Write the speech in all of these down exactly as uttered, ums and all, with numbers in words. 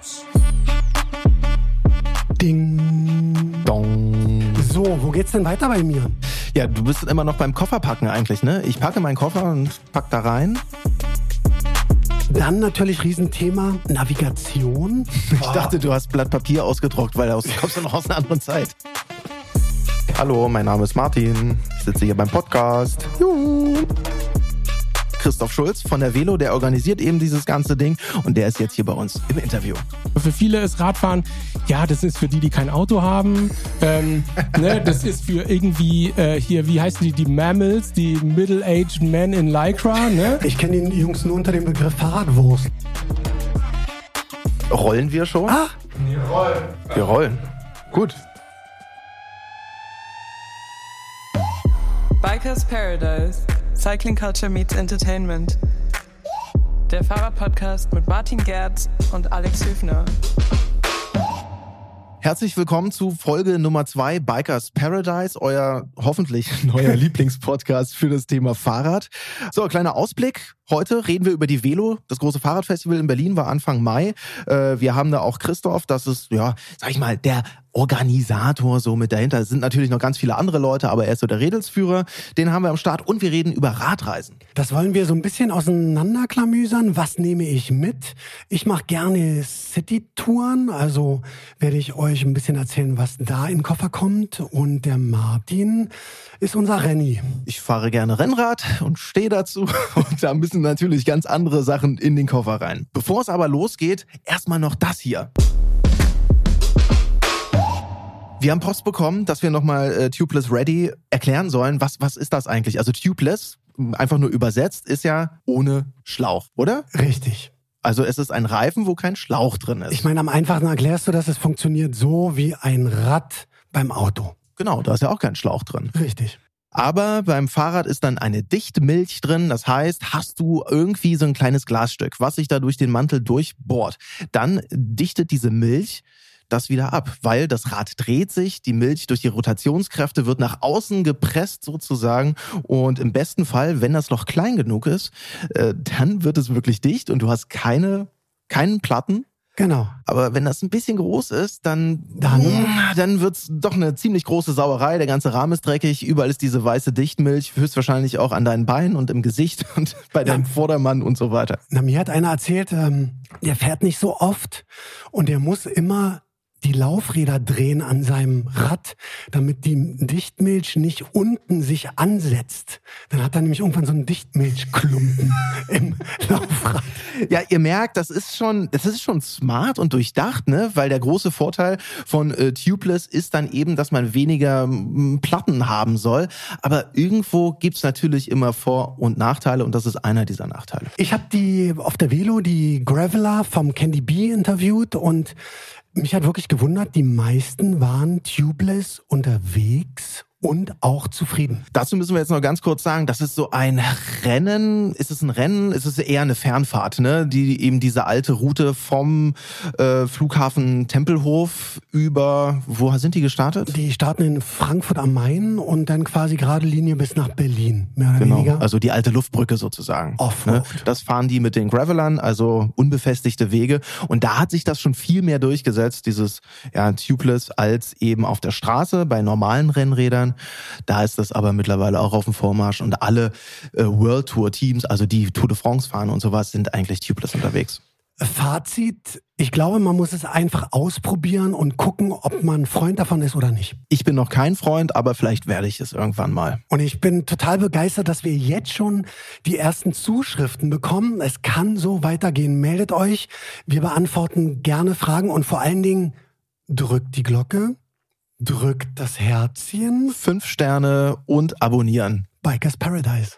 Ding. Dong. So, wo geht's denn weiter bei mir? Ja, du bist immer noch beim Kofferpacken eigentlich, ne? Ich packe meinen Koffer und pack da rein. Dann natürlich Riesenthema Navigation. Ich dachte, du hast Blatt Papier ausgedruckt, weil du kommst ja noch aus einer anderen Zeit. Hallo, mein Name ist Martin. Ich sitze hier beim Podcast. Juhu. Christoph Schulz von der Velo, der organisiert eben dieses ganze Ding und der ist jetzt hier bei uns im Interview. Für viele ist Radfahren, ja, das ist für die, die kein Auto haben. Ähm, ne, das ist für irgendwie äh, hier, wie heißen die, die Mammals, die Middle-Aged Men in Lycra. Ne? Ich kenne die Jungs nur unter dem Begriff Fahrradwurst. Rollen wir schon? Ah! Wir rollen. Wir rollen. Gut. Bikers Paradise. Cycling Culture meets Entertainment. Der Fahrradpodcast mit Martin Gerz und Alex Hüfner. Herzlich willkommen zu Folge Nummer zwei Bikers Paradise, euer hoffentlich neuer Lieblingspodcast für das Thema Fahrrad. So, kleiner Ausblick. Heute reden wir über die Velo. Das große Fahrradfestival in Berlin war Anfang Mai. Wir haben da auch Christoph, das ist, ja, sag ich mal, der Organisator so mit dahinter. Es sind natürlich noch ganz viele andere Leute, aber er ist so der Redelsführer. Den haben wir am Start und wir reden über Radreisen. Das wollen wir so ein bisschen auseinanderklamüsern. Was nehme ich mit? Ich mache gerne City-Touren, also werde ich euch ein bisschen erzählen, was da in den Koffer kommt. Und der Martin ist unser Renny. Ich fahre gerne Rennrad und stehe dazu. Und da müssen natürlich ganz andere Sachen in den Koffer rein. Bevor es aber losgeht, erstmal noch das hier. Wir haben Post bekommen, dass wir nochmal äh, Tubeless Ready erklären sollen. Was, was ist das eigentlich? Also Tubeless, einfach nur übersetzt, ist ja ohne Schlauch, oder? Richtig. Also es ist ein Reifen, wo kein Schlauch drin ist. Ich meine, am einfachsten erklärst du, dass es funktioniert so wie ein Rad beim Auto. Genau, da ist ja auch kein Schlauch drin. Richtig. Aber beim Fahrrad ist dann eine Dichtmilch drin. Das heißt, hast du irgendwie so ein kleines Glasstück, was sich da durch den Mantel durchbohrt, dann dichtet diese Milch das wieder ab, weil das Rad dreht sich, die Milch durch die Rotationskräfte wird nach außen gepresst sozusagen und im besten Fall, wenn das Loch klein genug ist, äh, dann wird es wirklich dicht und du hast keine, keinen Platten. Genau. Aber wenn das ein bisschen groß ist, dann, dann, dann wird's doch eine ziemlich große Sauerei. Der ganze Rahmen ist dreckig, überall ist diese weiße Dichtmilch, höchstwahrscheinlich auch an deinen Beinen und im Gesicht und bei deinem Vordermann und so weiter. Na, mir hat einer erzählt, ähm, der fährt nicht so oft und der muss immer die Laufräder drehen an seinem Rad, damit die Dichtmilch nicht unten sich ansetzt. Dann hat er nämlich irgendwann so einen Dichtmilchklumpen im Laufrad. Ja, ihr merkt, das ist schon, das ist schon smart und durchdacht, ne? Weil der große Vorteil von äh, Tubeless ist dann eben, dass man weniger m, Platten haben soll. Aber irgendwo gibt's natürlich immer Vor- und Nachteile und das ist einer dieser Nachteile. Ich habe die auf der Velo die Graveler vom Candy Bee interviewt und mich hat wirklich gewundert, die meisten waren tubeless unterwegs und auch zufrieden. Dazu müssen wir jetzt noch ganz kurz sagen, das ist so ein Rennen. Ist es ein Rennen? Ist es eher eine Fernfahrt, ne? Die eben diese alte Route vom äh, Flughafen Tempelhof über, wo sind die gestartet? Die starten in Frankfurt am Main und dann quasi gerade Linie bis nach Berlin, mehr oder genau, weniger. Also die alte Luftbrücke sozusagen. Offroad. Ne? Das fahren die mit den Gravelern, also unbefestigte Wege. Und da hat sich das schon viel mehr durchgesetzt, dieses ja, Tubeless, als eben auf der Straße bei normalen Rennrädern. Da ist das aber mittlerweile auch auf dem Vormarsch und alle äh, World Tour Teams, also die Tour de France fahren und sowas, sind eigentlich tubeless unterwegs. Fazit, ich glaube, man muss es einfach ausprobieren und gucken, ob man ein Freund davon ist oder nicht. Ich bin noch kein Freund, aber vielleicht werde ich es irgendwann mal. Und ich bin total begeistert, dass wir jetzt schon die ersten Zuschriften bekommen. Es kann so weitergehen. Meldet euch. Wir beantworten gerne Fragen und vor allen Dingen drückt die Glocke. Drückt das Herzchen. Fünf Sterne und abonnieren. Bikers Paradise.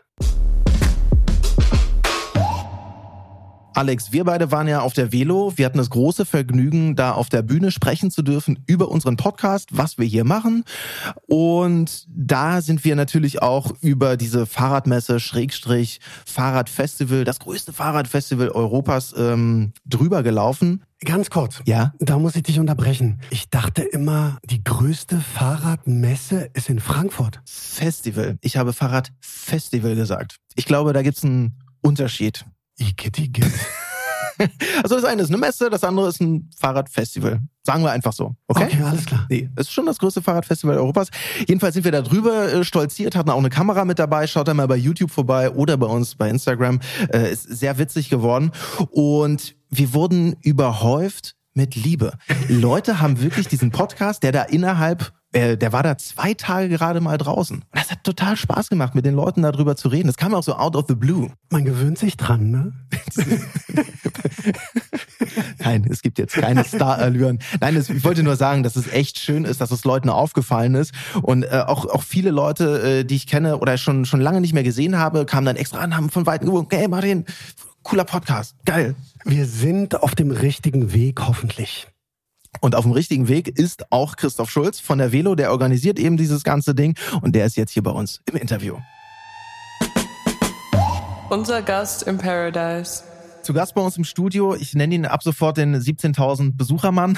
Alex, wir beide waren ja auf der Velo. Wir hatten das große Vergnügen, da auf der Bühne sprechen zu dürfen über unseren Podcast, was wir hier machen. Und da sind wir natürlich auch über diese Fahrradmesse, Schrägstrich, Fahrradfestival, das größte Fahrradfestival Europas, ähm, drüber gelaufen. Ganz kurz. Ja? Da muss ich dich unterbrechen. Ich dachte immer, die größte Fahrradmesse ist in Frankfurt. Festival. Ich habe Fahrradfestival gesagt. Ich glaube, da gibt's einen Unterschied. Igitt, Igitt. Also das eine ist eine Messe, das andere ist ein Fahrradfestival. Sagen wir einfach so. Okay, okay, alles klar. Nee, es ist schon das größte Fahrradfestival Europas. Jedenfalls sind wir da drüber äh, stolziert, hatten auch eine Kamera mit dabei. Schaut da mal bei YouTube vorbei oder bei uns bei Instagram. Äh, ist sehr witzig geworden. Und wir wurden überhäuft mit Liebe. Leute haben wirklich diesen Podcast, der da innerhalb, äh, der war da zwei Tage gerade mal draußen. Und das hat total Spaß gemacht, mit den Leuten darüber zu reden. Das kam auch so out of the blue. Man gewöhnt sich dran, ne? Nein, es gibt jetzt keine Star-Allüren. Nein, es, ich wollte nur sagen, dass es echt schön ist, dass es Leuten aufgefallen ist. Und äh, auch auch viele Leute, äh, die ich kenne oder schon schon lange nicht mehr gesehen habe, kamen dann extra an, haben von Weitem gewunken, hey Martin, cooler Podcast, geil. Wir sind auf dem richtigen Weg, hoffentlich. Und auf dem richtigen Weg ist auch Christoph Schulz von der Velo, der organisiert eben dieses ganze Ding und der ist jetzt hier bei uns im Interview. Unser Gast im Paradise. Zu Gast bei uns im Studio, ich nenne ihn ab sofort den siebzehntausend Besuchermann,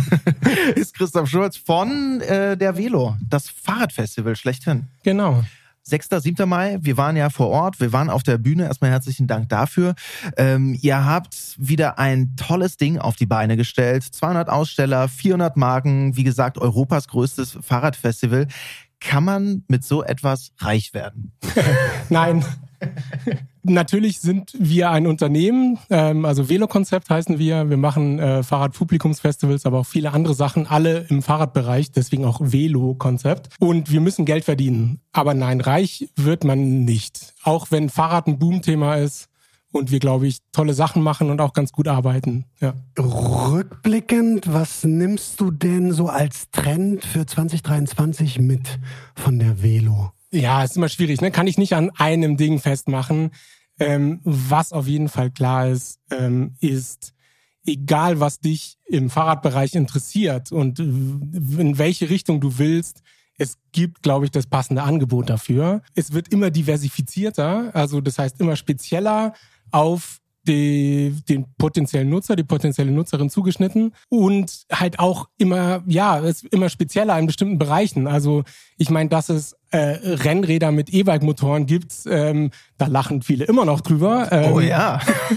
ist Christoph Schulz von äh, der Velo, das Fahrradfestival schlechthin. Genau. sechster, siebter Mai, wir waren ja vor Ort, wir waren auf der Bühne, erstmal herzlichen Dank dafür. Ähm, ihr habt wieder ein tolles Ding auf die Beine gestellt, zweihundert Aussteller, vierhundert Marken, wie gesagt, Europas größtes Fahrradfestival. Kann man mit so etwas reich werden? Nein. Natürlich sind wir ein Unternehmen, ähm, also Velo-Konzept heißen wir. Wir machen äh, Fahrradpublikumsfestivals, aber auch viele andere Sachen, alle im Fahrradbereich, deswegen auch Velo-Konzept. Und wir müssen Geld verdienen. Aber nein, reich wird man nicht. Auch wenn Fahrrad ein Boomthema ist und wir, glaube ich, tolle Sachen machen und auch ganz gut arbeiten. Ja. Rückblickend, was nimmst du denn so als Trend für zwanzig dreiundzwanzig mit von der Velo? Ja, ist immer schwierig, ne? Kann ich nicht an einem Ding festmachen. Ähm, was auf jeden Fall klar ist, ähm, ist, egal was dich im Fahrradbereich interessiert und in welche Richtung du willst, es gibt, glaube ich, das passende Angebot dafür. Es wird immer diversifizierter, also das heißt immer spezieller auf die, den potenziellen Nutzer, die potenzielle Nutzerin zugeschnitten und halt auch immer, ja, es immer spezieller in bestimmten Bereichen. Also ich meine, dass es äh, Rennräder mit E-Bike-Motoren gibt, ähm, da lachen viele immer noch drüber. Ähm, oh ja.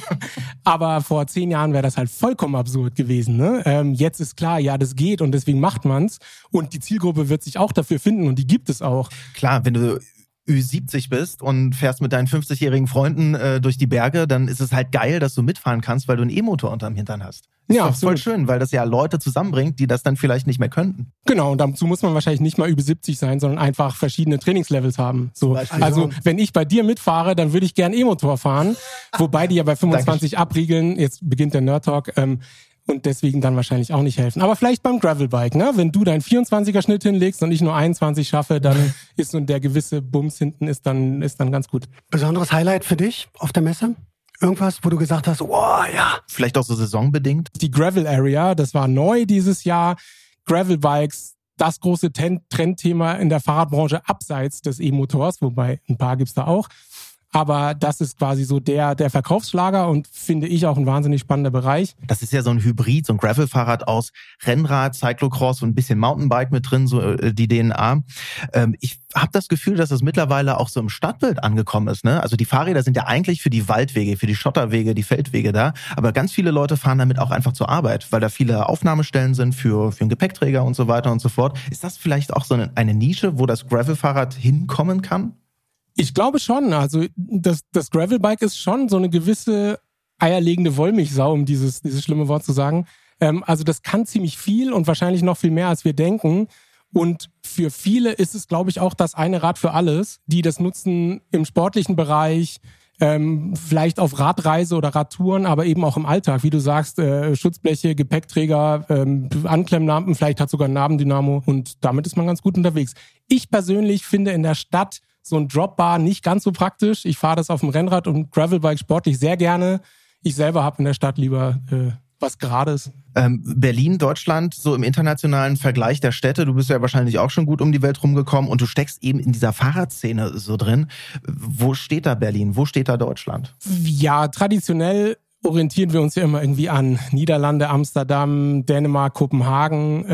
Aber vor zehn Jahren wäre das halt vollkommen absurd gewesen. Ne? Ähm, jetzt ist klar, ja, das geht und deswegen macht man's. Und die Zielgruppe wird sich auch dafür finden und die gibt es auch. Klar, wenn du Ü siebzig bist und fährst mit deinen fünfzigjährigen Freunden äh, durch die Berge, dann ist es halt geil, dass du mitfahren kannst, weil du einen E-Motor unterm Hintern hast. Ist ja, doch voll schön, weil das ja Leute zusammenbringt, die das dann vielleicht nicht mehr könnten. Genau, und dazu muss man wahrscheinlich nicht mal über siebzig sein, sondern einfach verschiedene Trainingslevels haben. So, also wenn ich bei dir mitfahre, dann würde ich gern E-Motor fahren, wobei die ja bei fünfundzwanzig abriegeln. Jetzt beginnt der Nerd Talk. Ähm, Und deswegen dann wahrscheinlich auch nicht helfen. Aber vielleicht beim Gravelbike, ne? Wenn du deinen vierundzwanziger Schnitt hinlegst und ich nur einundzwanzig schaffe, dann ist so der gewisse Bums hinten ist dann, ist dann ganz gut. Besonderes Highlight für dich auf der Messe? Irgendwas, wo du gesagt hast, oh ja. Vielleicht auch so saisonbedingt? Die Gravel Area, das war neu dieses Jahr. Gravelbikes, das große Trendthema in der Fahrradbranche abseits des E-Motors, wobei ein paar gibt's da auch. Aber das ist quasi so der der Verkaufsschlager und finde ich auch ein wahnsinnig spannender Bereich. Das ist ja so ein Hybrid, so ein Gravelfahrrad aus Rennrad, Cyclocross und ein bisschen Mountainbike mit drin, so die D N A. Ich habe das Gefühl, dass das mittlerweile auch so im Stadtbild angekommen ist. Ne? Also die Fahrräder sind ja eigentlich für die Waldwege, für die Schotterwege, die Feldwege da. Aber ganz viele Leute fahren damit auch einfach zur Arbeit, weil da viele Aufnahmestellen sind für, für einen Gepäckträger und so weiter und so fort. Ist das vielleicht auch so eine, eine Nische, wo das Gravelfahrrad hinkommen kann? Ich glaube schon. Also das, das Gravelbike ist schon so eine gewisse eierlegende Wollmilchsau, um dieses, dieses schlimme Wort zu sagen. Ähm, also das kann ziemlich viel und wahrscheinlich noch viel mehr, als wir denken. Und für viele ist es, glaube ich, auch das eine Rad für alles, die das nutzen im sportlichen Bereich, ähm, vielleicht auf Radreise oder Radtouren, aber eben auch im Alltag. Wie du sagst, äh, Schutzbleche, Gepäckträger, ähm, Anklemmlampen, vielleicht hat sogar ein Nabendynamo und damit ist man ganz gut unterwegs. Ich persönlich finde in der Stadt so ein Dropbar nicht ganz so praktisch. Ich fahre das auf dem Rennrad und Gravelbike sportlich sehr gerne. Ich selber habe in der Stadt lieber äh, was Gerades. Ähm, Berlin, Deutschland, so im internationalen Vergleich der Städte, du bist ja wahrscheinlich auch schon gut um die Welt rumgekommen und du steckst eben in dieser Fahrradszene so drin. Wo steht da Berlin? Wo steht da Deutschland? Ja, traditionell orientieren wir uns ja immer irgendwie an Niederlande, Amsterdam, Dänemark, Kopenhagen. Ähm,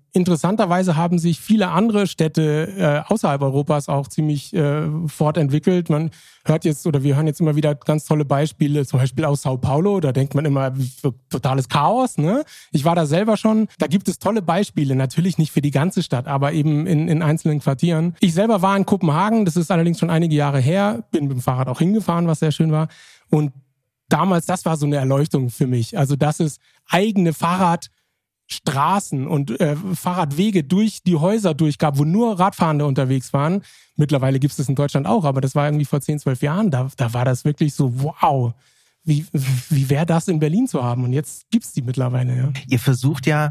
interessanterweise haben sich viele andere Städte äh, außerhalb Europas auch ziemlich äh, fortentwickelt. Man hört jetzt oder wir hören jetzt immer wieder ganz tolle Beispiele, zum Beispiel aus Sao Paulo. Da denkt man immer, totales Chaos. Ne? Ich war da selber schon. Da gibt es tolle Beispiele. Natürlich nicht für die ganze Stadt, aber eben in, in einzelnen Quartieren. Ich selber war in Kopenhagen. Das ist allerdings schon einige Jahre her. Bin mit dem Fahrrad auch hingefahren, was sehr schön war. Und damals, das war so eine Erleuchtung für mich. Also, dass es eigene Fahrradstraßen und äh, Fahrradwege durch die Häuser durchgab, wo nur Radfahrende unterwegs waren. Mittlerweile gibt es das in Deutschland auch, aber das war irgendwie vor zehn, zwölf Jahren. Da, da war das wirklich so, wow, wie, wie wäre das in Berlin zu haben? Und jetzt gibt's die mittlerweile. Ja. Ihr versucht ja,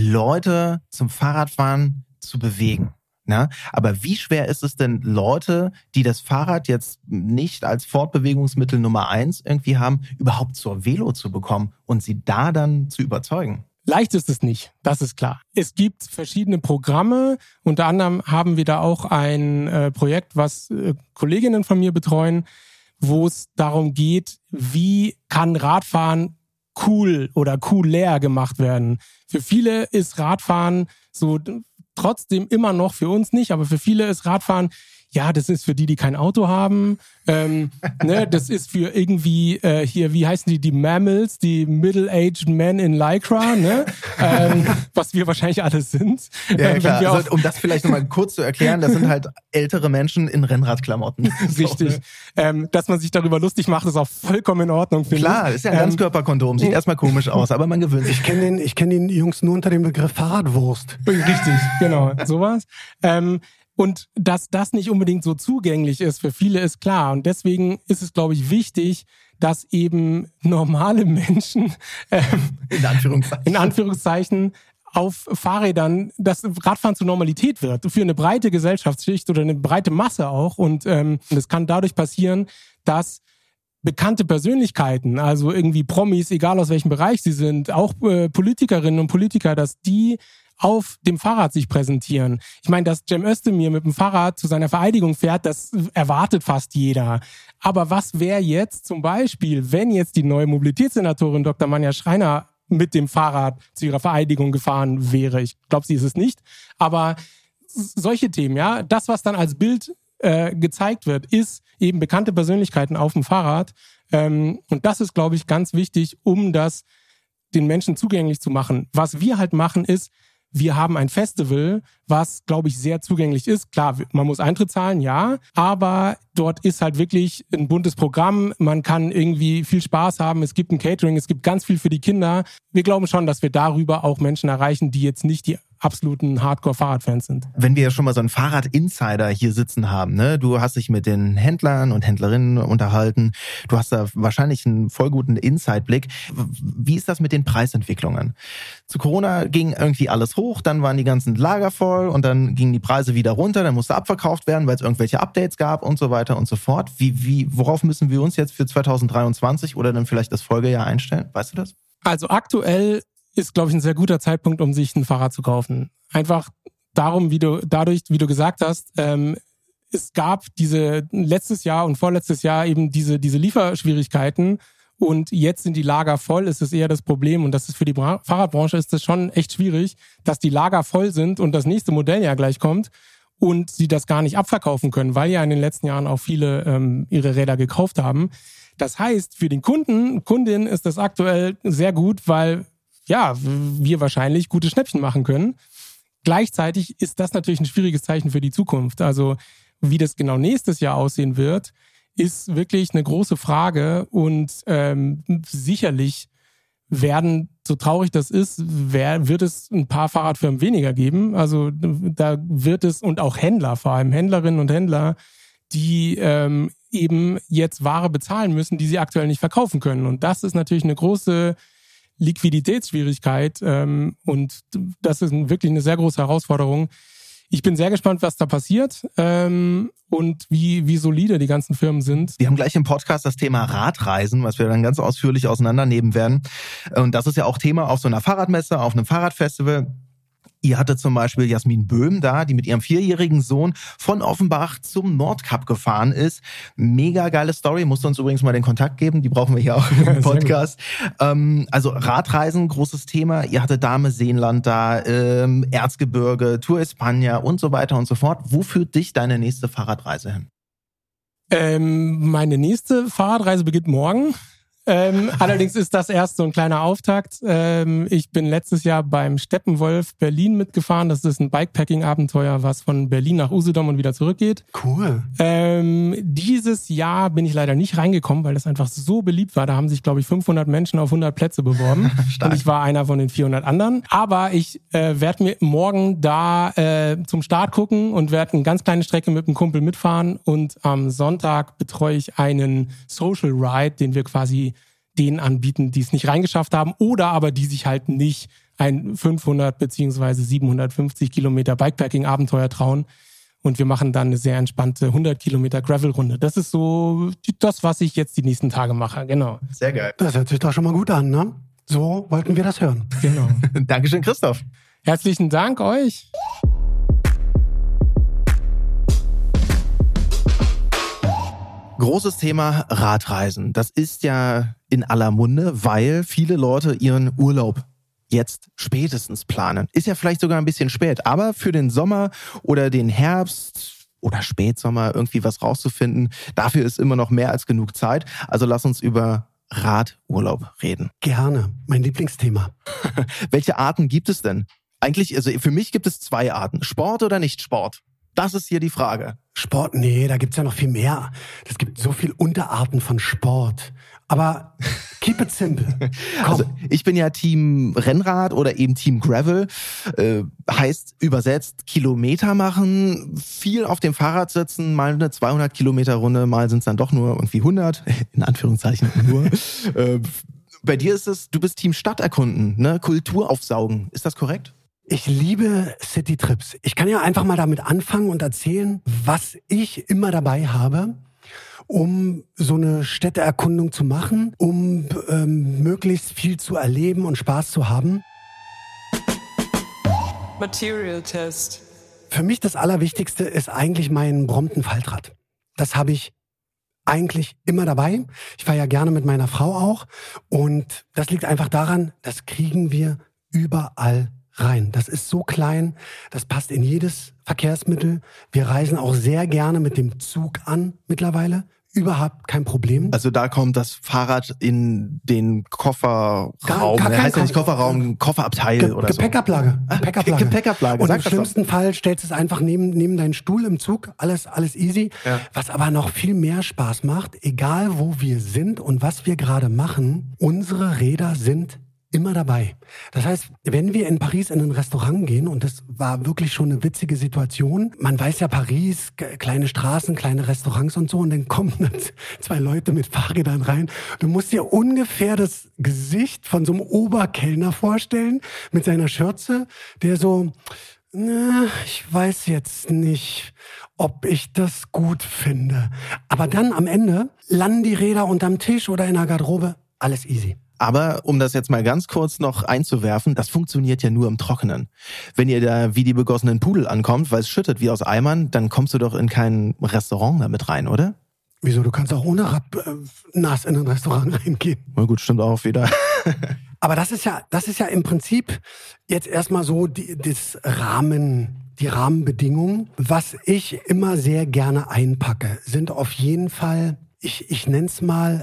Leute zum Fahrradfahren zu bewegen. Na, aber wie schwer ist es denn, Leute, die das Fahrrad jetzt nicht als Fortbewegungsmittel Nummer eins irgendwie haben, überhaupt zur Velo zu bekommen und sie da dann zu überzeugen? Leicht ist es nicht, das ist klar. Es gibt verschiedene Programme, unter anderem haben wir da auch ein äh, Projekt, was äh, Kolleginnen von mir betreuen, wo es darum geht, wie kann Radfahren cool oder cooler gemacht werden. Für viele ist Radfahren so trotzdem immer noch, für uns nicht, aber für viele ist Radfahren, ja, das ist für die, die kein Auto haben. Ähm, ne, das ist für irgendwie äh, hier, wie heißen die, die Mammals, die Middle-Aged Men in Lycra, ne? ähm, was wir wahrscheinlich alle sind. Ja, ähm, klar. wir Also, um das vielleicht nochmal kurz zu erklären, das sind halt ältere Menschen in Rennradklamotten. Richtig. So, ne? ähm, dass man sich darüber lustig macht, ist auch vollkommen in Ordnung, finde ich. Klar, ist ja ein Ganzkörperkondom. Sieht erstmal komisch aus, aber man gewöhnt sich. Ich kenne den, ich kenn den Jungs nur unter dem Begriff Fahrradwurst. Richtig, genau, sowas. Ähm, Und dass das nicht unbedingt so zugänglich ist für viele, ist klar. Und deswegen ist es, glaube ich, wichtig, dass eben normale Menschen ähm, in Anführungszeichen. in Anführungszeichen auf Fahrrädern, dass Radfahren zur Normalität wird. Für eine breite Gesellschaftsschicht oder eine breite Masse auch. Und ähm, das kann dadurch passieren, dass bekannte Persönlichkeiten, also irgendwie Promis, egal aus welchem Bereich sie sind, auch äh, Politikerinnen und Politiker, dass die auf dem Fahrrad sich präsentieren. Ich meine, dass Cem Özdemir mit dem Fahrrad zu seiner Vereidigung fährt, das erwartet fast jeder. Aber was wäre jetzt zum Beispiel, wenn jetzt die neue Mobilitätssenatorin Doktor Manja Schreiner mit dem Fahrrad zu ihrer Vereidigung gefahren wäre? Ich glaube, sie ist es nicht. Aber solche Themen, ja, das, was dann als Bild äh, gezeigt wird, ist eben bekannte Persönlichkeiten auf dem Fahrrad. Ähm, und das ist, glaube ich, ganz wichtig, um das den Menschen zugänglich zu machen. Was wir halt machen, ist, wir haben ein Festival, was, glaube ich, sehr zugänglich ist. Klar, man muss Eintritt zahlen, ja, aber dort ist halt wirklich ein buntes Programm. Man kann irgendwie viel Spaß haben. Es gibt ein Catering, es gibt ganz viel für die Kinder. Wir glauben schon, dass wir darüber auch Menschen erreichen, die jetzt nicht die absoluten Hardcore-Fahrradfans sind. Wenn wir ja schon mal so einen Fahrrad-Insider hier sitzen haben, ne? Du hast dich mit den Händlern und Händlerinnen unterhalten. Du hast da wahrscheinlich einen voll guten Inside-Blick. Wie ist das mit den Preisentwicklungen? Zu Corona ging irgendwie alles hoch, dann waren die ganzen Lager voll und dann gingen die Preise wieder runter, dann musste abverkauft werden, weil es irgendwelche Updates gab und so weiter und so fort. Wie, wie, worauf müssen wir uns jetzt für zwanzig dreiundzwanzig oder dann vielleicht das Folgejahr einstellen? Weißt du das? Also aktuell ist, glaube ich, ein sehr guter Zeitpunkt, um sich ein Fahrrad zu kaufen. Einfach darum, wie du, dadurch, wie du gesagt hast, ähm, es gab diese letztes Jahr und vorletztes Jahr eben diese, diese Lieferschwierigkeiten und jetzt sind die Lager voll, ist es eher das Problem und das ist für die Bra- Fahrradbranche ist das schon echt schwierig, dass die Lager voll sind und das nächste Modell ja gleich kommt und sie das gar nicht abverkaufen können, weil ja in den letzten Jahren auch viele ähm, ihre Räder gekauft haben. Das heißt, für den Kunden, Kundin ist das aktuell sehr gut, weil ja, wir wahrscheinlich gute Schnäppchen machen können. Gleichzeitig ist das natürlich ein schwieriges Zeichen für die Zukunft. Also wie das genau nächstes Jahr aussehen wird, ist wirklich eine große Frage und ähm, sicherlich werden, so traurig das ist, wer, wird es ein paar Fahrradfirmen weniger geben. Also da wird es, und auch Händler, vor allem Händlerinnen und Händler, die ähm, eben jetzt Ware bezahlen müssen, die sie aktuell nicht verkaufen können. Und das ist natürlich eine große Liquiditätsschwierigkeit ähm, und das ist wirklich eine sehr große Herausforderung. Ich bin sehr gespannt, was da passiert ähm, und wie, wie solide die ganzen Firmen sind. Wir haben gleich im Podcast das Thema Radreisen, was wir dann ganz ausführlich auseinandernehmen werden. Und das ist ja auch Thema auf so einer Fahrradmesse, auf einem Fahrradfestival. Ihr hattet zum Beispiel Jasmin Böhm da, die mit ihrem vierjährigen Sohn von Offenbach zum Nordkap gefahren ist. Mega geile Story. Musst du uns übrigens mal den Kontakt geben. Die brauchen wir hier auch im Podcast. Ähm, also Radreisen, großes Thema. Ihr hattet Dahme Seenland da, ähm, Erzgebirge, Tour España und so weiter und so fort. Wo führt dich deine nächste Fahrradreise hin? Ähm, meine nächste Fahrradreise beginnt morgen. Ähm, allerdings ist das erst so ein kleiner Auftakt. Ähm, ich bin letztes Jahr beim Steppenwolf Berlin mitgefahren. Das ist ein Bikepacking-Abenteuer, was von Berlin nach Usedom und wieder zurückgeht. Cool. Ähm, dieses Jahr bin ich leider nicht reingekommen, weil das einfach so beliebt war. Da haben sich, glaube ich, fünfhundert Menschen auf hundert Plätze beworben. Und ich war einer von den vierhundert anderen. Aber ich äh, werde mir morgen da äh, zum Start gucken und werde eine ganz kleine Strecke mit einem Kumpel mitfahren. Und am Sonntag betreue ich einen Social Ride, den wir quasi denen anbieten, die es nicht reingeschafft haben oder aber die sich halt nicht ein fünfhundert beziehungsweise siebenhundertfünfzig Kilometer Bikepacking-Abenteuer trauen. Und wir machen dann eine sehr entspannte hundert Kilometer Gravel-Runde. Das ist so das, was ich jetzt die nächsten Tage mache. Genau. Sehr geil. Das hört sich doch schon mal gut an, ne? So wollten wir das hören. Genau. Dankeschön, Christoph. Herzlichen Dank euch. Großes Thema Radreisen. Das ist ja in aller Munde, weil viele Leute ihren Urlaub jetzt spätestens planen. Ist ja vielleicht sogar ein bisschen spät, aber für den Sommer oder den Herbst oder Spätsommer irgendwie was rauszufinden, dafür ist immer noch mehr als genug Zeit. Also lass uns über Radurlaub reden. Gerne, mein Lieblingsthema. Welche Arten gibt es denn? Eigentlich, also für mich gibt es zwei Arten. Sport oder nicht Sport? Das ist hier die Frage. Sport, nee, da gibt's ja noch viel mehr. Es gibt so viel Unterarten von Sport. Aber keep it simple. Komm. Also ich bin ja Team Rennrad oder eben Team Gravel. Äh, heißt übersetzt Kilometer machen, viel auf dem Fahrrad sitzen, mal eine zweihundert Kilometer Runde, mal sind es dann doch nur irgendwie hundert, in Anführungszeichen nur. äh, bei dir ist es, du bist Team Stadt erkunden, ne? Kultur aufsaugen. Ist das korrekt? Ich liebe Citytrips. Ich kann ja einfach mal damit anfangen und erzählen, was ich immer dabei habe, um so eine Städteerkundung zu machen, um ähm, möglichst viel zu erleben und Spaß zu haben. Material Test. Für mich das Allerwichtigste ist eigentlich mein Brompton Faltrad. Das habe ich eigentlich immer dabei. Ich fahre ja gerne mit meiner Frau auch. Und das liegt einfach daran, das kriegen wir überall rein. Das ist so klein, das passt in jedes Verkehrsmittel. Wir reisen auch sehr gerne mit dem Zug an mittlerweile. Überhaupt kein Problem. Also da kommt das Fahrrad in den Kofferraum. Gar, gar der heißt ja nicht Koffer- Kofferraum, Kofferabteil Ge- oder so. Gepäckablage. Ah, Gepäckablage. Gepäckablage. Und Sag im das doch. schlimmsten Fall stellst du es einfach neben, neben deinen Stuhl im Zug. Alles, alles easy. Ja. Was aber noch viel mehr Spaß macht, egal wo wir sind und was wir gerade machen, unsere Räder sind immer dabei. Das heißt, wenn wir in Paris in ein Restaurant gehen, und das war wirklich schon eine witzige Situation, man weiß ja Paris, k- kleine Straßen, kleine Restaurants und so, und dann kommen dann zwei Leute mit Fahrrädern rein. Du musst dir ungefähr das Gesicht von so einem Oberkellner vorstellen, mit seiner Schürze, der so, na, ich weiß jetzt nicht, ob ich das gut finde. Aber dann am Ende landen die Räder unterm Tisch oder in der Garderobe, alles easy. Aber um das jetzt mal ganz kurz noch einzuwerfen, das funktioniert ja nur im Trockenen. Wenn ihr da wie die begossenen Pudel ankommt, weil es schüttet wie aus Eimern, dann kommst du doch in kein Restaurant damit rein, oder? Wieso? Du kannst auch ohne Rad äh, nass in ein Restaurant reingehen. Na gut, stimmt auch wieder. Aber das ist ja, das ist ja im Prinzip jetzt erstmal so die, das Rahmen, die Rahmenbedingungen. Was ich immer sehr gerne einpacke, sind auf jeden Fall, ich, ich nenne es mal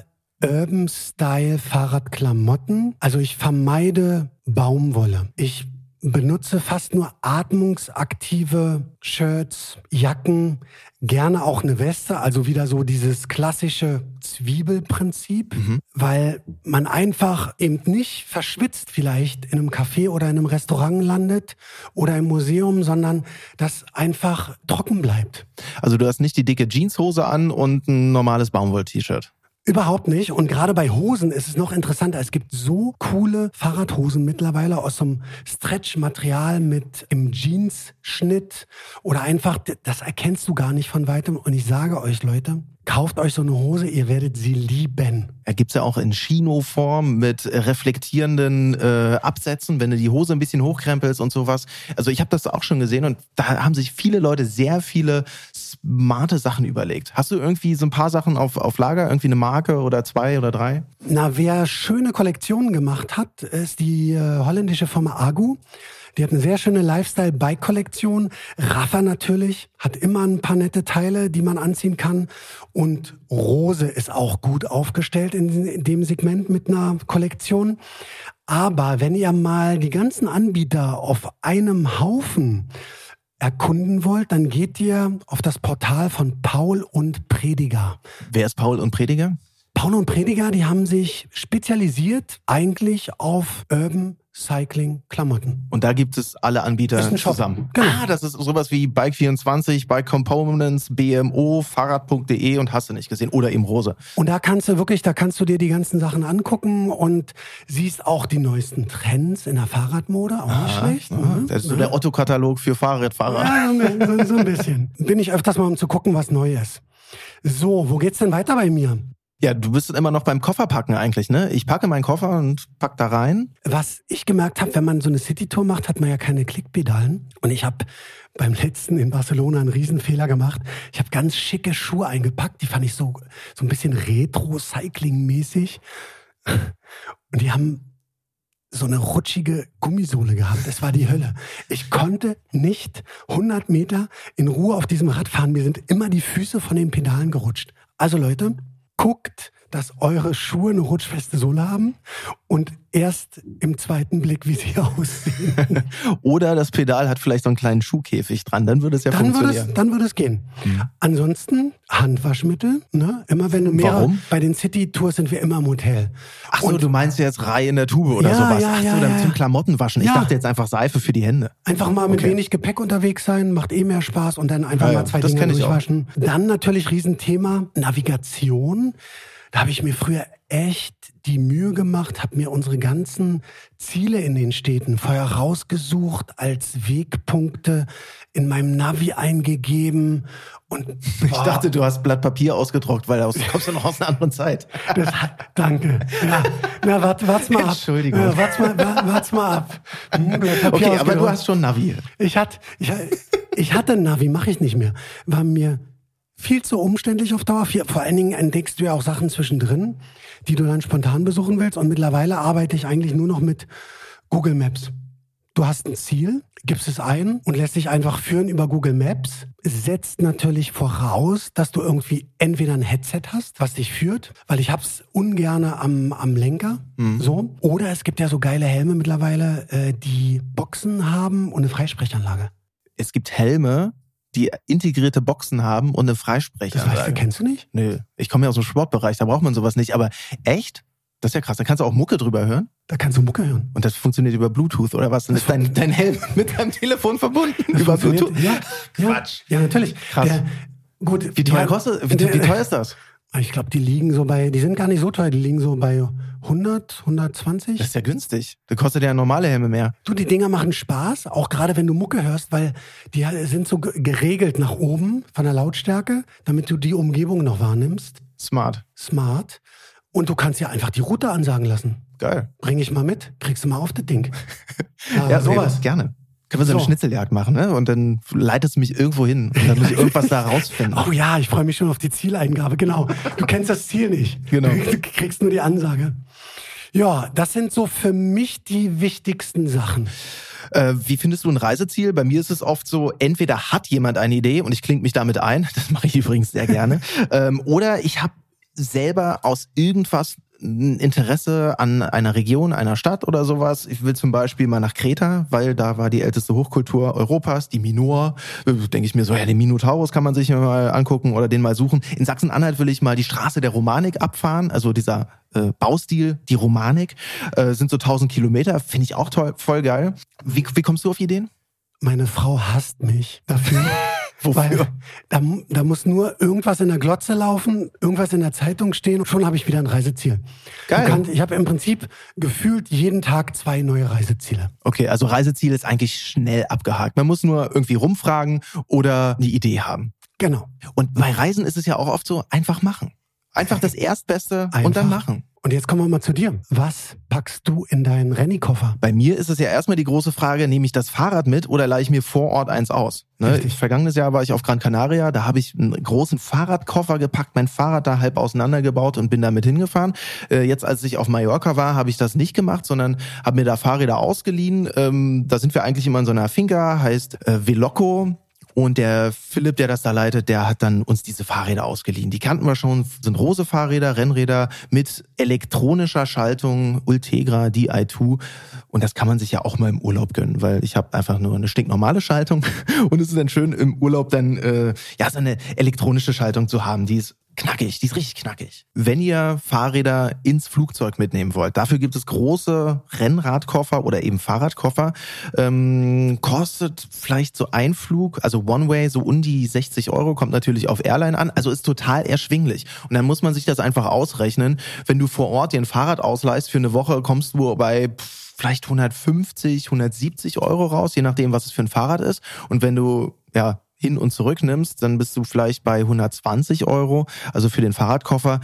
Urban-Style-Fahrradklamotten. Also ich vermeide Baumwolle. Ich benutze fast nur atmungsaktive Shirts, Jacken, gerne auch eine Weste, also wieder so dieses klassische Zwiebelprinzip, mhm. weil man einfach eben nicht verschwitzt vielleicht in einem Café oder in einem Restaurant landet oder im Museum, sondern das einfach trocken bleibt. Also du hast nicht die dicke Jeanshose an und ein normales Baumwoll-T-Shirt. Überhaupt nicht. Und gerade bei Hosen ist es noch interessanter. Es gibt so coole Fahrradhosen mittlerweile aus so einem Stretch-Material mit im Jeans-Schnitt oder einfach, das erkennst du gar nicht von weitem. Und ich sage euch, Leute, kauft euch so eine Hose, ihr werdet sie lieben. Er gibt's ja auch in Chino-Form mit reflektierenden äh, Absätzen, wenn du die Hose ein bisschen hochkrempelst und sowas. Also ich habe das auch schon gesehen und da haben sich viele Leute sehr viele smarte Sachen überlegt. Hast du irgendwie so ein paar Sachen auf, auf Lager, irgendwie eine Marke oder zwei oder drei? Na, wer schöne Kollektionen gemacht hat, ist die äh, holländische Firma Agu. Die hat eine sehr schöne Lifestyle-Bike-Kollektion. Rafa natürlich, hat immer ein paar nette Teile, die man anziehen kann. Und Rose ist auch gut aufgestellt in dem Segment mit einer Kollektion. Aber wenn ihr mal die ganzen Anbieter auf einem Haufen erkunden wollt, dann geht ihr auf das Portal von Paul und Prediger. Wer ist Paul und Prediger? Paul und Prediger, die haben sich spezialisiert eigentlich auf Urban Cycling Klamotten. Und da gibt es alle Anbieter zusammen. Genau. Ah, das ist sowas wie Bike vierundzwanzig, Bike Components, B M O, Fahrrad punkt de und hast du nicht gesehen. Oder eben Rose. Und da kannst du wirklich, da kannst du dir die ganzen Sachen angucken und siehst auch die neuesten Trends in der Fahrradmode. Auch nicht ah, schlecht. Ah, das ist so der Otto-Katalog für Fahrradfahrer. Ja, so, so ein bisschen. Bin ich öfters mal, um zu gucken, was neu ist. So, wo geht's denn weiter bei mir? Ja, du bist immer noch beim Kofferpacken eigentlich, ne? Ich packe meinen Koffer und pack da rein. Was ich gemerkt habe, wenn man so eine City-Tour macht, hat man ja keine Klickpedalen. Und ich habe beim letzten in Barcelona einen Riesenfehler gemacht. Ich habe ganz schicke Schuhe eingepackt. Die fand ich so, so ein bisschen Retro-Cycling-mäßig. Und die haben so eine rutschige Gummisohle gehabt. Das war die Hölle. Ich konnte nicht hundert Meter in Ruhe auf diesem Rad fahren. Mir sind immer die Füße von den Pedalen gerutscht. Also Leute, guckt, dass eure Schuhe eine rutschfeste Sohle haben und erst im zweiten Blick, wie sie aussehen. Oder das Pedal hat vielleicht so einen kleinen Schuhkäfig dran, dann würde es ja dann funktionieren. Würde es, dann würde es gehen. Mhm. Ansonsten Handwaschmittel, ne? Immer wenn du mehr. Warum? Bei den City-Tours sind wir immer im Hotel. Ach so, und du meinst jetzt Reihe in der Tube oder ja, sowas. Ja, Ach so, ja, dann ja. zum Klamottenwaschen. Ich ja. dachte jetzt einfach Seife für die Hände. Einfach mal mit okay. wenig Gepäck unterwegs sein, macht eh mehr Spaß und dann einfach ja, mal zwei das Dinge kenn ich durchwaschen. Auch. Dann natürlich Riesenthema Navigation. Da habe ich mir früher echt die Mühe gemacht, habe mir unsere ganzen Ziele in den Städten vorher rausgesucht, als Wegpunkte in meinem Navi eingegeben. Und boah, ich dachte, du hast Blatt Papier ausgedruckt, weil du kommst ja noch aus einer anderen Zeit. Das, danke. Ja, na, wart, wart's mal ab. Entschuldigung. Ja, wart's mal, wart's mal ab. Hm, okay, aber du hast schon Navi. Ich hatte, ich, ich hatte Navi, mache ich nicht mehr. War mir viel zu umständlich auf Dauer. Vor allen Dingen entdeckst du ja auch Sachen zwischendrin, die du dann spontan besuchen willst. Und mittlerweile arbeite ich eigentlich nur noch mit Google Maps. Du hast ein Ziel, gibst es ein und lässt dich einfach führen über Google Maps. Setzt natürlich voraus, dass du irgendwie entweder ein Headset hast, was dich führt, weil ich hab's ungerne am, am Lenker. Mhm. So. Oder es gibt ja so geile Helme mittlerweile, äh, die Boxen haben und eine Freisprechanlage. Es gibt Helme, die integrierte Boxen haben und eine Freisprechanlage. Das weißt du, kennst du nicht? Nö, ich komme ja aus dem Sportbereich, da braucht man sowas nicht. Aber echt? Das ist ja krass. Da kannst du auch Mucke drüber hören? Da kannst du Mucke hören. Und das funktioniert über Bluetooth oder was? Dann ist dein, dein Helm mit deinem Telefon verbunden? Das über Bluetooth? Ja, Quatsch. Ja, natürlich. Krass. Der, gut, wie teuer kostet, wie, wie teuer ist das? Ich glaube, die liegen so bei, die sind gar nicht so teuer, die liegen so bei hundert, hundertzwanzig. Das ist ja günstig. Da kostet ja normale Helme mehr. Du, die Dinger machen Spaß, auch gerade wenn du Mucke hörst, weil die sind so geregelt nach oben von der Lautstärke, damit du die Umgebung noch wahrnimmst. Smart. Smart. Und du kannst ja einfach die Route ansagen lassen. Geil. Bring ich mal mit, kriegst du mal auf das Ding. Ja, ja sowas. Gerne. Können wir so, so eine Schnitzeljagd machen, ne? Und dann leitest du mich irgendwo hin und dann muss ich irgendwas da rausfinden. Oh ja, ich freue mich schon auf die Zieleingabe, genau. Du kennst das Ziel nicht. Genau. Du kriegst nur die Ansage. Ja, das sind so für mich die wichtigsten Sachen. Äh, wie findest du ein Reiseziel? Bei mir ist es oft so, entweder hat jemand eine Idee und ich klinge mich damit ein, das mache ich übrigens sehr gerne, ähm, oder ich habe selber aus irgendwas ein Interesse an einer Region, einer Stadt oder sowas. Ich will zum Beispiel mal nach Kreta, weil da war die älteste Hochkultur Europas, die Minoer. Denke ich mir so, ja, den Minotaurus kann man sich mal angucken oder den mal suchen. In Sachsen-Anhalt will ich mal die Straße der Romanik abfahren, also dieser äh, Baustil, die Romanik, äh, sind so tausend Kilometer, finde ich auch toll, voll geil. Wie, wie kommst du auf Ideen? Meine Frau hasst mich dafür. Wofür? Weil da, da muss nur irgendwas in der Glotze laufen, irgendwas in der Zeitung stehen und schon habe ich wieder ein Reiseziel. Geil. Du kannst, ich habe im Prinzip gefühlt jeden Tag zwei neue Reiseziele. Okay, also Reiseziel ist eigentlich schnell abgehakt. Man muss nur irgendwie rumfragen oder eine Idee haben. Genau. Und bei Reisen ist es ja auch oft so, einfach machen. Einfach das Erstbeste Einfach. und dann machen. Und jetzt kommen wir mal zu dir. Was packst du in deinen Rennikoffer? Bei mir ist es ja erstmal die große Frage, nehme ich das Fahrrad mit oder leihe ich mir vor Ort eins aus? Ne? Vergangenes Jahr war ich auf Gran Canaria, da habe ich einen großen Fahrradkoffer gepackt, mein Fahrrad da halb auseinandergebaut und bin damit hingefahren. Äh, jetzt, als ich auf Mallorca war, habe ich das nicht gemacht, sondern habe mir da Fahrräder ausgeliehen. Ähm, da sind wir eigentlich immer in so einer Finca, heißt äh, Veloco. Und der Philipp, der das da leitet, der hat dann uns diese Fahrräder ausgeliehen. Die kannten wir schon, sind rose Fahrräder, Rennräder mit elektronischer Schaltung, Ultegra D I zwei. Und das kann man sich ja auch mal im Urlaub gönnen, weil ich habe einfach nur eine stinknormale Schaltung. Und es ist dann schön, im Urlaub dann äh, ja so eine elektronische Schaltung zu haben, die ist knackig, die ist richtig knackig. Wenn ihr Fahrräder ins Flugzeug mitnehmen wollt, dafür gibt es große Rennradkoffer oder eben Fahrradkoffer. Ähm, kostet vielleicht so ein Flug, also One-Way, so um die sechzig Euro, kommt natürlich auf Airline an, also ist total erschwinglich. Und dann muss man sich das einfach ausrechnen. Wenn du vor Ort dir ein Fahrrad ausleihst für eine Woche, kommst du bei pff, vielleicht hundertfünfzig, hundertsiebzig Euro raus, je nachdem, was es für ein Fahrrad ist. Und wenn du, ja, hin und zurück nimmst, dann bist du vielleicht bei hundertzwanzig Euro, also für den Fahrradkoffer.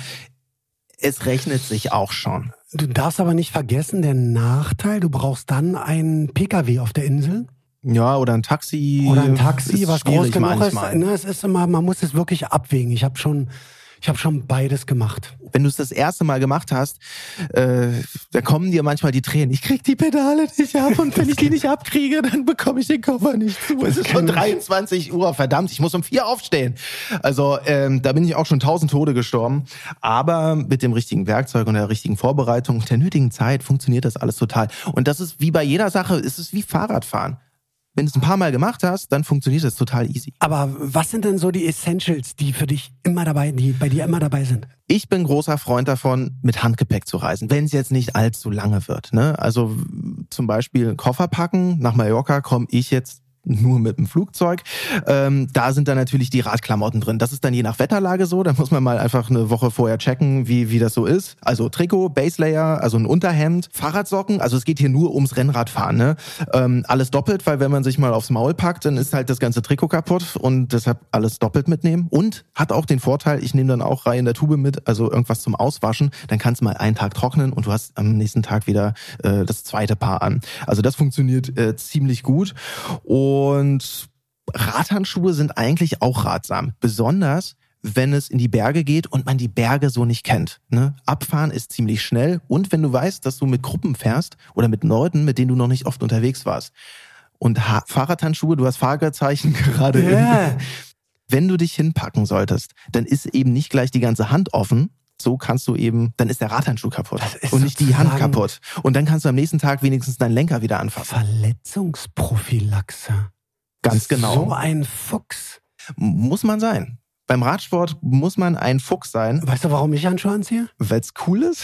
Es rechnet sich auch schon. Du darfst aber nicht vergessen, der Nachteil, du brauchst dann einen Pkw auf der Insel. Ja, oder ein Taxi. Oder ein Taxi, was groß genug ist. manchmal. Ne, es ist immer, man muss es wirklich abwägen. Ich habe schon, ich habe schon beides gemacht. Wenn du es das erste Mal gemacht hast, äh, da kommen dir manchmal die Tränen. Ich krieg die Pedale nicht ab und wenn ich die nicht abkriege, dann bekomme ich den Koffer nicht zu. Es ist schon dreiundzwanzig Uhr, verdammt, ich muss um vier aufstehen. Also ähm, da bin ich auch schon tausend Tode gestorben. Aber mit dem richtigen Werkzeug und der richtigen Vorbereitung und der nötigen Zeit funktioniert das alles total. Und das ist wie bei jeder Sache, ist es wie Fahrradfahren. Wenn du es ein paar Mal gemacht hast, dann funktioniert das total easy. Aber was sind denn so die Essentials, die für dich immer dabei, die bei dir immer dabei sind? Ich bin großer Freund davon, mit Handgepäck zu reisen, wenn es jetzt nicht allzu lange wird. Ne? Also zum Beispiel Koffer packen. Nach Mallorca komme ich jetzt nur mit dem Flugzeug. Ähm, da sind dann natürlich die Radklamotten drin. Das ist dann je nach Wetterlage so. Da muss man mal einfach eine Woche vorher checken, wie wie das so ist. Also Trikot, Baselayer, also ein Unterhemd, Fahrradsocken. Also es geht hier nur ums Rennradfahren. Ne? Ähm, alles doppelt, weil wenn man sich mal aufs Maul packt, dann ist halt das ganze Trikot kaputt und deshalb alles doppelt mitnehmen. Und hat auch den Vorteil, ich nehme dann auch Reihe in der Tube mit, also irgendwas zum Auswaschen. Dann kannst du mal einen Tag trocknen und du hast am nächsten Tag wieder äh, das zweite Paar an. Also das funktioniert äh, ziemlich gut. Und Und Radhandschuhe sind eigentlich auch ratsam, besonders wenn es in die Berge geht und man die Berge so nicht kennt. Ne? Abfahren ist ziemlich schnell und wenn du weißt, dass du mit Gruppen fährst oder mit Leuten, mit denen du noch nicht oft unterwegs warst. Und ha- Fahrradhandschuhe, du hast Fragezeichen gerade. Yeah. Wenn du dich hinpacken solltest, dann ist eben nicht gleich die ganze Hand offen. So kannst du eben, dann ist der Radhandschuh kaputt und nicht die Hand kaputt. Und dann kannst du am nächsten Tag wenigstens deinen Lenker wieder anfassen. Verletzungsprophylaxe. Ganz genau. So ein Fuchs. Muss man sein. Beim Radsport muss man ein Fuchs sein. Weißt du, warum ich Handschuhe anziehe? Weil's cool ist?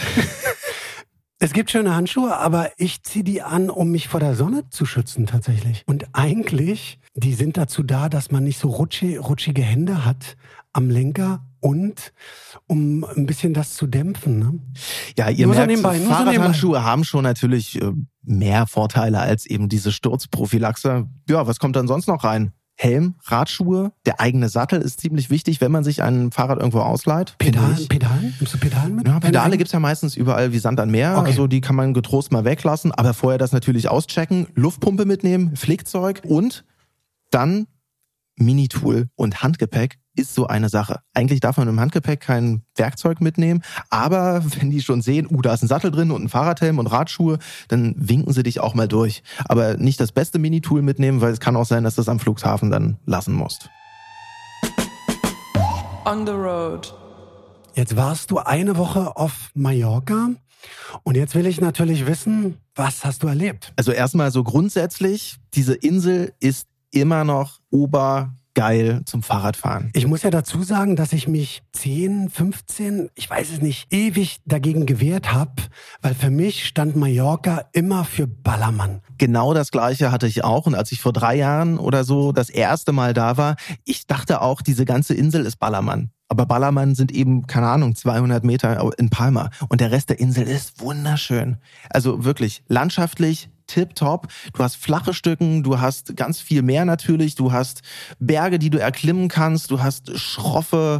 Es gibt schöne Handschuhe, aber ich ziehe die an, um mich vor der Sonne zu schützen tatsächlich. Und eigentlich, die sind dazu da, dass man nicht so rutschige, rutschige Hände hat am Lenker und um ein bisschen das zu dämpfen. Ne? Ja, ihr nur merkt, so nebenbei, nur Fahrradhandschuhe so haben schon natürlich mehr Vorteile als eben diese Sturzprophylaxe. Ja, was kommt dann sonst noch rein? Helm, Radschuhe, der eigene Sattel ist ziemlich wichtig, wenn man sich ein Fahrrad irgendwo ausleiht. Pedalen? Pedalen? Nimmst du Pedalen mit? Ja, Pedale gibt's ja meistens überall wie Sand am Meer. Okay. Also die kann man getrost mal weglassen, aber vorher das natürlich auschecken, Luftpumpe mitnehmen, Flickzeug und dann Minitool und Handgepäck ist so eine Sache. Eigentlich darf man im Handgepäck kein Werkzeug mitnehmen, aber wenn die schon sehen, uh, da ist ein Sattel drin und ein Fahrradhelm und Radschuhe, dann winken sie dich auch mal durch. Aber nicht das beste Minitool mitnehmen, weil es kann auch sein, dass du das am Flughafen dann lassen musst. On the road. Jetzt warst du eine Woche auf Mallorca und jetzt will ich natürlich wissen, was hast du erlebt? Also erstmal so grundsätzlich, diese Insel ist immer noch ober geil zum Fahrradfahren. Ich muss ja dazu sagen, dass ich mich zehn, fünfzehn, ich weiß es nicht, ewig dagegen gewehrt habe, weil für mich stand Mallorca immer für Ballermann. Genau das Gleiche hatte ich auch. Und als ich vor drei Jahren oder so das erste Mal da war, ich dachte auch, diese ganze Insel ist Ballermann. Aber Ballermann sind eben, keine Ahnung, zweihundert Meter in Palma. Und der Rest der Insel ist wunderschön. Also wirklich landschaftlich tipptopp. Du hast flache Stücken, du hast ganz viel Meer natürlich, du hast Berge, die du erklimmen kannst, du hast schroffe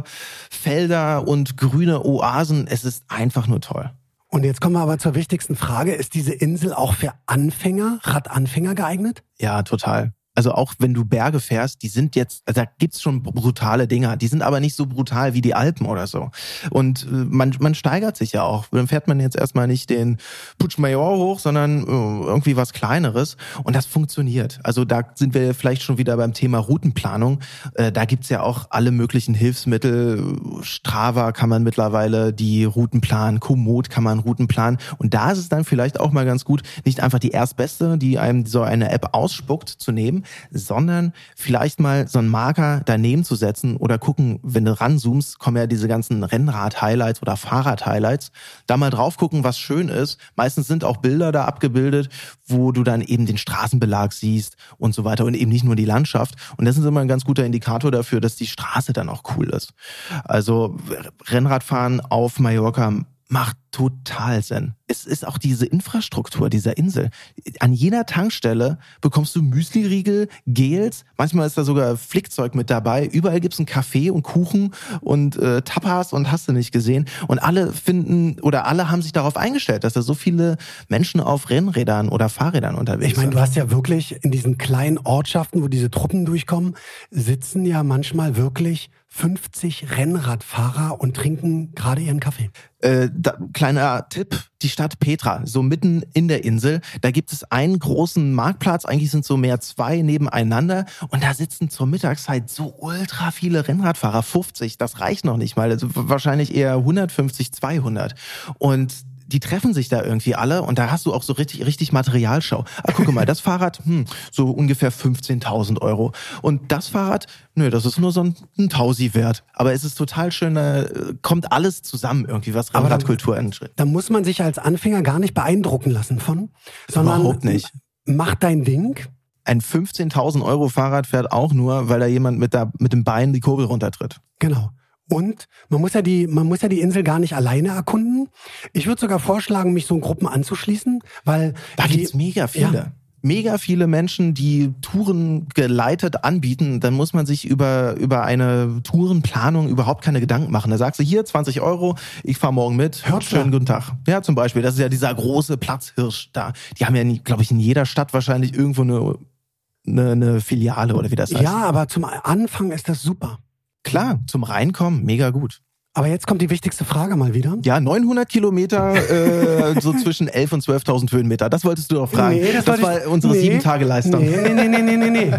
Felder und grüne Oasen. Es ist einfach nur toll. Und jetzt kommen wir aber zur wichtigsten Frage. Ist diese Insel auch für Anfänger, Radanfänger geeignet? Ja, total. Also auch wenn du Berge fährst, die sind jetzt, also da gibt's schon brutale Dinger, die sind aber nicht so brutal wie die Alpen oder so. Und man, man steigert sich ja auch. Dann fährt man jetzt erstmal nicht den Puigmayor hoch, sondern irgendwie was Kleineres. Und das funktioniert. Also da sind wir vielleicht schon wieder beim Thema Routenplanung. Da gibt's ja auch alle möglichen Hilfsmittel. Strava kann man mittlerweile die Routen planen, Komoot kann man Routen planen. Und da ist es dann vielleicht auch mal ganz gut, nicht einfach die erstbeste, die einem so eine App ausspuckt, zu nehmen, sondern vielleicht mal so einen Marker daneben zu setzen oder gucken, wenn du ranzoomst, kommen ja diese ganzen Rennrad-Highlights oder Fahrrad-Highlights, da mal drauf gucken, was schön ist. Meistens sind auch Bilder da abgebildet, wo du dann eben den Straßenbelag siehst und so weiter und eben nicht nur die Landschaft. Und das ist immer ein ganz guter Indikator dafür, dass die Straße dann auch cool ist. Also Rennradfahren auf Mallorca macht total Sinn. Es ist auch diese Infrastruktur dieser Insel. An jeder Tankstelle bekommst du Müsliriegel, Gels, manchmal ist da sogar Flickzeug mit dabei. Überall gibt's einen Kaffee und Kuchen und äh, Tapas und hast du nicht gesehen. Und alle finden oder alle haben sich darauf eingestellt, dass da so viele Menschen auf Rennrädern oder Fahrrädern unterwegs sind. Ich meine, du hast ja wirklich in diesen kleinen Ortschaften, wo diese Truppen durchkommen, sitzen ja manchmal wirklich fünfzig Rennradfahrer und trinken gerade ihren Kaffee. Äh, da, kleiner Tipp, die Stadt Petra, so mitten in der Insel, da gibt es einen großen Marktplatz, eigentlich sind so mehr zwei nebeneinander und da sitzen zur Mittagszeit so ultra viele Rennradfahrer, fünfzig, das reicht noch nicht mal, also wahrscheinlich eher hundertfünfzig, zweihundert und die treffen sich da irgendwie alle und da hast du auch so richtig richtig Materialschau. Ah, guck mal, das Fahrrad, hm, so ungefähr fünfzehntausend Euro. Und das Fahrrad, nö, das ist nur so ein, ein Tausi wert. Aber es ist total schön, da kommt alles zusammen irgendwie, was Rennradkultur angeht. Da muss man sich als Anfänger gar nicht beeindrucken lassen von, sondern überhaupt nicht. Mach dein Ding. Ein fünfzehntausend Euro Fahrrad fährt auch nur, weil da jemand mit, der, mit dem Bein die Kurbel runtertritt. Genau. Und man muss ja die, man muss ja die Insel gar nicht alleine erkunden. Ich würde sogar vorschlagen, mich so in Gruppen anzuschließen, weil da die, gibt's mega viele. Ja. Mega viele Menschen, die Touren geleitet anbieten, dann muss man sich über über eine Tourenplanung überhaupt keine Gedanken machen. Da sagst du, hier zwanzig Euro, ich fahr morgen mit, Hörtler. Schönen guten Tag. Ja, zum Beispiel, das ist ja dieser große Platzhirsch da. Die haben ja, glaube ich, in jeder Stadt wahrscheinlich irgendwo eine, eine, eine Filiale oder wie das heißt. Ja, aber zum Anfang ist das super. Klar, zum Reinkommen, mega gut. Aber jetzt kommt die wichtigste Frage mal wieder. Ja, neunhundert Kilometer, äh, so zwischen elf und zwölftausend Höhenmeter. Das wolltest du doch fragen. Nee, das, das war ich, unsere nee, sieben Tage Leistung. Nee, nee, nee, nee, nee, nee.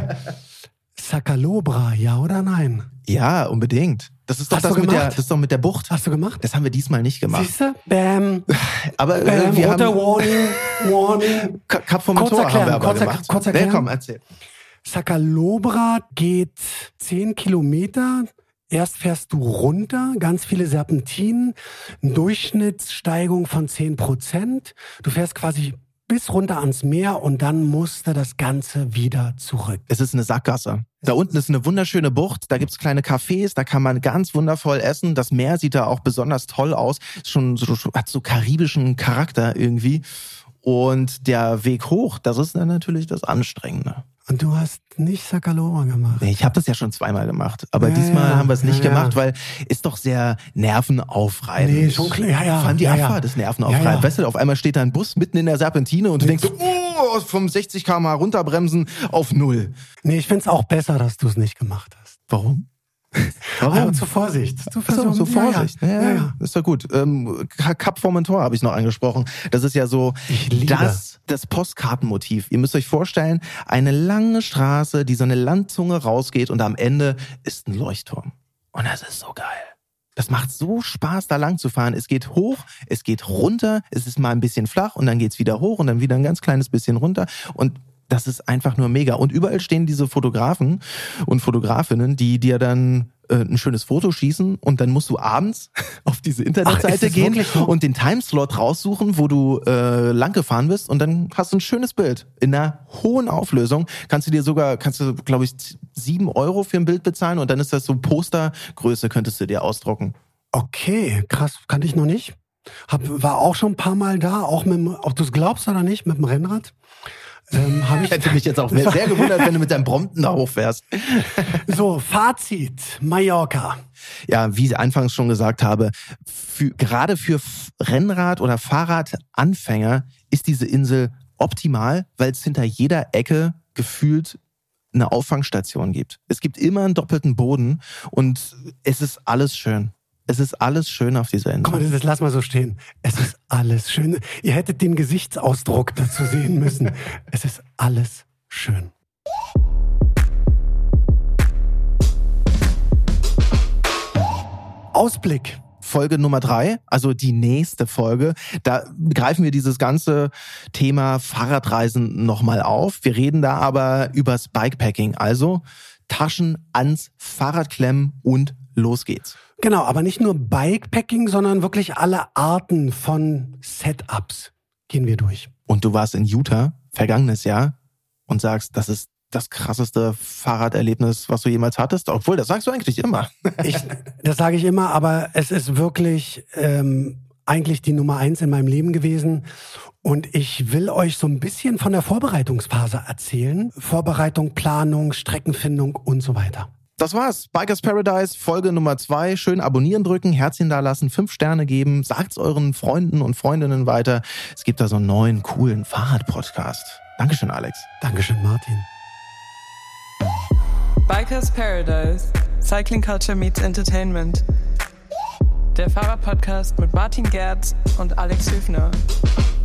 Sacalobra, ja oder nein? Ja, unbedingt. Das ist doch das mit der, das ist doch mit der Bucht. Hast du gemacht? Das haben wir diesmal nicht gemacht. Siehst du? Bam. Aber Bam, äh, wir roter haben Warning, Warning. Kap Formentor haben wir aber kurz gemacht. Kurz erklären. Nee, komm, erzähl. Sacalobra geht zehn Kilometer. Erst fährst du runter, ganz viele Serpentinen, eine Durchschnittssteigung von zehn Prozent. Du fährst quasi bis runter ans Meer und dann musst du das Ganze wieder zurück. Es ist eine Sackgasse. Da unten ist eine wunderschöne Bucht, da gibt's kleine Cafés, da kann man ganz wundervoll essen. Das Meer sieht da auch besonders toll aus. Schon so, hat so karibischen Charakter irgendwie. Und der Weg hoch, das ist dann natürlich das Anstrengende. Und du hast nicht Sacalobra gemacht? Nee, ich habe das ja schon zweimal gemacht. Aber ja, diesmal ja, haben wir es nicht ja, gemacht, ja. weil ist doch sehr nervenaufreibend. Nee, schon klar. Ja, ja, Vor allem die ja, Abfahrt ja. ist nervenaufreibend. Ja, ja. Weißt du, auf einmal steht da ein Bus mitten in der Serpentine und du denkst so, oh, vom sechzig Kilometer pro Stunde runterbremsen auf null. Nee, ich find's auch besser, dass du es nicht gemacht hast. Warum? Warum? Aber zur Vorsicht. Zur Achso, zur Vorsicht. Ja, ja. Ja, Ja, ja. ist doch gut. Ähm, Kap Formentor habe ich noch angesprochen. Das ist ja so das, das Postkartenmotiv. Ihr müsst euch vorstellen, eine lange Straße, die so eine Landzunge rausgeht und am Ende ist ein Leuchtturm. Und das ist so geil. Das macht so Spaß, da lang zu fahren. Es geht hoch, es geht runter, es ist mal ein bisschen flach und dann geht's wieder hoch und dann wieder ein ganz kleines bisschen runter. Und Das ist einfach nur mega. Und überall stehen diese Fotografen und Fotografinnen, die dir dann äh, ein schönes Foto schießen und dann musst du abends auf diese Internetseite Ach, gehen so? und den Timeslot raussuchen, wo du äh, lang gefahren bist und dann hast du ein schönes Bild. In einer hohen Auflösung kannst du dir sogar, kannst du, glaube ich, sieben Euro für ein Bild bezahlen und dann ist das so Postergröße, könntest du dir ausdrucken. Okay, krass, kannte ich noch nicht. Hab, war auch schon ein paar Mal da, auch mit dem, ob du es glaubst oder nicht, mit dem Rennrad. Ähm, hab ich Hätte mich jetzt auch sehr gewundert, wenn du mit deinem Brompton da hochfährst. So, Fazit, Mallorca. Ja, wie ich anfangs schon gesagt habe, für, gerade für Rennrad- oder Fahrradanfänger ist diese Insel optimal, weil es hinter jeder Ecke gefühlt eine Auffangstation gibt. Es gibt immer einen doppelten Boden und es ist alles schön. Es ist alles schön auf dieser Insel. Guck mal, das lass mal so stehen. Es ist alles schön. Ihr hättet den Gesichtsausdruck dazu sehen müssen. Es ist alles schön. Ausblick. Folge Nummer drei, also die nächste Folge, da greifen wir dieses ganze Thema Fahrradreisen nochmal auf. Wir reden da aber übers Bikepacking, also Taschen ans Fahrrad klemmen und los geht's. Genau, aber nicht nur Bikepacking, sondern wirklich alle Arten von Setups gehen wir durch. Und du warst in Utah vergangenes Jahr und sagst, das ist das krasseste Fahrraderlebnis, was du jemals hattest? Obwohl, das sagst du eigentlich immer. Ich, das sage ich immer, aber es ist wirklich ähm, eigentlich die Nummer eins in meinem Leben gewesen. Und ich will euch so ein bisschen von der Vorbereitungsphase erzählen. Vorbereitung, Planung, Streckenfindung und so weiter. Das war's. Bikers Paradise, Folge Nummer zwei. Schön abonnieren drücken, Herzchen da lassen, fünf Sterne geben. Sagt's euren Freunden und Freundinnen weiter. Es gibt da so einen neuen, coolen Fahrrad-Podcast. Dankeschön, Alex. Dankeschön, Martin. Bikers Paradise. Cycling Culture meets Entertainment. Der Fahrrad-Podcast mit Martin Gerz und Alex Hüfner.